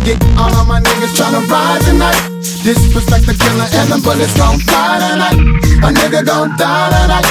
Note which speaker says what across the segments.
Speaker 1: Get all of my niggas tryna ride tonight. Disrespect the killer and the bullets gon' fly tonight. A nigga gon' die tonight.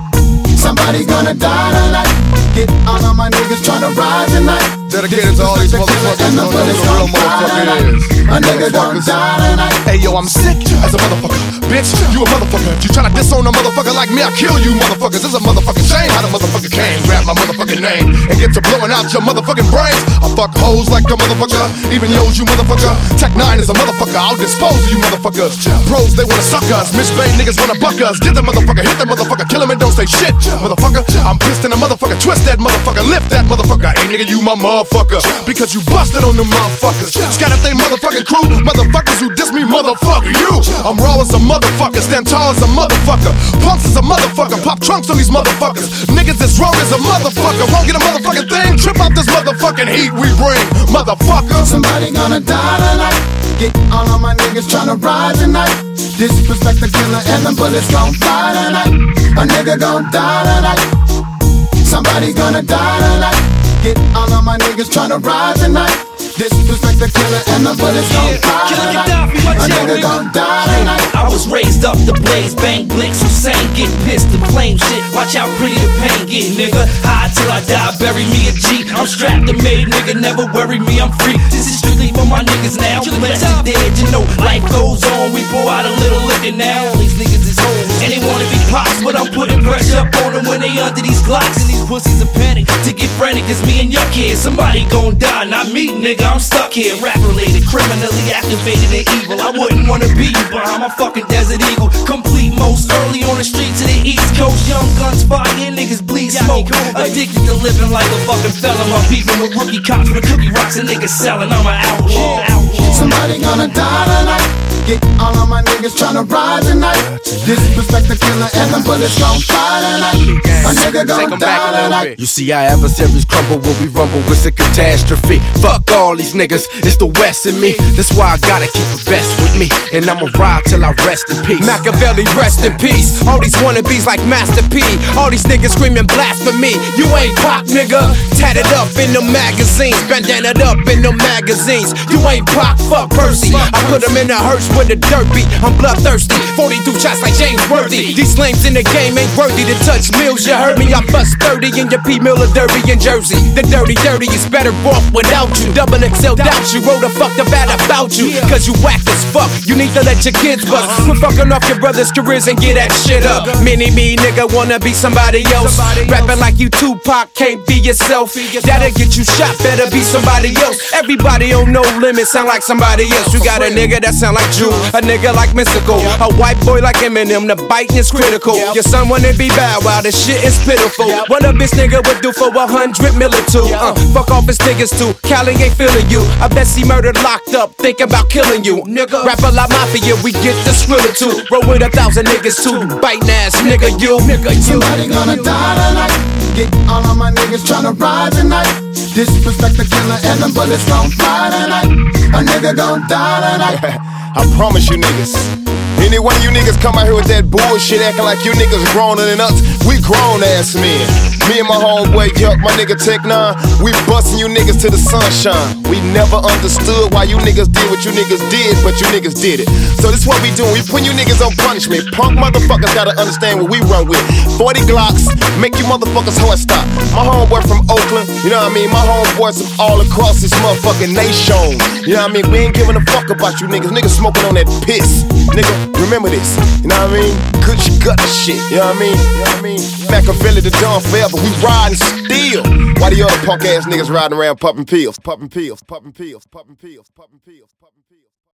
Speaker 1: Somebody gonna die tonight. Get all of my niggas tryna ride tonight.
Speaker 2: Dedicated to all these motherfuckers who don't know who the real motherfucker is.
Speaker 1: A nigga gon' die tonight.
Speaker 2: Hey yo, I'm sick as a motherfucker. Bitch, you a motherfucker. If you tryna disown a motherfucker like me, I'll kill you motherfuckers. It's a motherfucking shame how the motherfucker came, grab my motherfucking name, and get to blowing out your motherfucking brains. I fuck hoes like a motherfucker, even yo's you motherfucker. Tech 9 is a motherfucker, I'll dispose of you motherfuckers. Bros, they wanna suck us, Mitch Bay niggas wanna buck us. Get the motherfucker, hit the motherfucker, kill him and don't say shit. Motherfucker, I'm pissed in the motherfucker, twist that motherfucker, lift that motherfucker. Hey nigga, you my motherfucker, because you busted on them motherfuckers. Scatter they motherfucking crew, motherfuckers who diss me, motherfucker you. I'm raw as a motherfucker, stand tall as a motherfucker, punks as a motherfucker, pop trunks on these motherfuckers. Niggas is wrong as a motherfucker, won't get a motherfucking thing, trip out this motherfucking heat we bring, motherfucker.
Speaker 1: Somebody gonna die tonight. Get all of my niggas tryna ride tonight. Disrespect the killer and the bullets gon' fly tonight. A nigga gon' die tonight. Somebody gonna die tonight. Get all of my niggas tryna ride tonight. Disrespect the killer and the bullets gon' fly tonight. A nigga gon' die tonight.
Speaker 3: I was raised up to blaze, bang, blinks, Hussein, get pissed and flame shit. Watch how pretty the pain get, nigga. High till I die, bury me a G. I'm strapped and made, nigga, never worry me, I'm free. This is strictly for my niggas now. Blessed and dead, you know, life goes on. We pour out a little liquor now. All these niggas is hoes, and they wanna be pops, but I'm putting pressure up on them when they under these Glocks. And these pussies are panic to get frantic, cause me and your kids, somebody gon' die, not me, nigga. I'm stuck here, rap related, criminally activated and evil. I wouldn't wanna be you, but I'm a fucking desert eagle. Complete most early on the streets of the East Coast. Young guns fire, niggas bleed smoke. Addicted to living like a fucking felon. I'm beefing with rookie cops with cookie rocks and niggas selling. I'm an outlaw.
Speaker 1: Somebody gonna die tonight. Get all of my niggas tryna ride tonight. Disrespect the killer and the bullets gon' fly tonight. A nigga gon' die tonight.
Speaker 4: You see our adversaries crumble when we rumble, it's a catastrophe. Fuck all these niggas, it's the West in me. That's why I gotta keep the best with me, and I'ma ride till I rest in peace. Machiavelli, rest in peace. All these wannabes like Master P. All these niggas screaming blasphemy. You ain't pop, nigga. Tatted up in the magazines, bandanaed up in the magazines. You ain't pop, fuck Percy. I put him in a hearse with a dirt beat. I'm bloodthirsty, 42 shots like James Worthy. These lames in the game ain't worthy to touch meals. You heard me, I bust 30 in your P. Miller Derby in Jersey. The dirty is better off without you. Double XL doubt you, wrote a fuck the bad about you. Cause you whack as fuck, you need to let your kids bust. Quit fucking off your brother's careers and get that shit up. Mini me nigga wanna be somebody else. Rapping like you Tupac, can't be yourself. That'll get you shot, better be somebody else. Everybody on No Limit sound like somebody else. You got a nigga that sound like Drew, a nigga like Mystical, a white boy like Eminem. The biting is critical. Your son wanna be bad while the shit is pitiful. What a bitch nigga would do for 100 million too. Fuck off his niggas too. Cali ain't feeling you. I bet he murdered locked up, thinking about killing you. Nigga, rap a lot mafia, we get the skrilla too. Roll with 1,000 niggas too. Biting ass nigga, you.
Speaker 1: Somebody gonna die tonight. Get all of my niggas tryna ride tonight. Disrespect the killer and the bullets gon' fly tonight. A nigga gon' die tonight.
Speaker 2: I promise you niggas, any one of you niggas come out here with that bullshit acting like you niggas growner than us, we grown ass men. Me and my homeboy Yuck, my nigga Tech 9, we bustin' you niggas to the sunshine. We never understood why you niggas did what you niggas did, but you niggas did it. So this what we doing, we putting you niggas on punishment. Punk motherfuckers gotta understand what we run with. 40 Glocks, make you motherfuckers heart stop. My homeboy from Oakland, you know what I mean? My homeboys from all across this motherfucking nation. You know what I mean? We ain't giving a fuck about you niggas. Niggas smoking on that piss. Nigga, remember this. You know what I mean? Good gutter shit. You know what I mean? You know what I mean? Machiavelli the Dawn forever. We riding still. Why the other punk ass niggas riding around popping pills? Popping pills, popping pills, popping pills, popping pills, popping pills.